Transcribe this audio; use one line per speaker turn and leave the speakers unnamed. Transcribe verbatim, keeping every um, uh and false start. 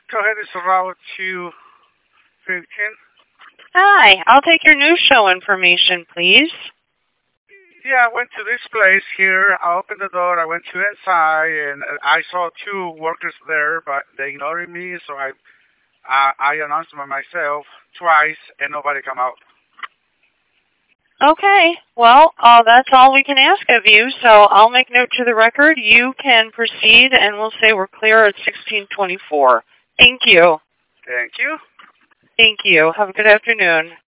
Go ahead, it's route two fifteen.
Hi, I'll take your new show information, please.
Yeah, I went to this place here. I opened the door. I went to inside, and I saw two workers there, but they ignored me, so I I, I announced by myself twice, and nobody come out.
Okay, well, uh, that's all we can ask of you, so I'll make note to the record. You can proceed, and we'll say we're clear at sixteen twenty-four. Thank you.
Thank you.
Thank you. Have a good afternoon.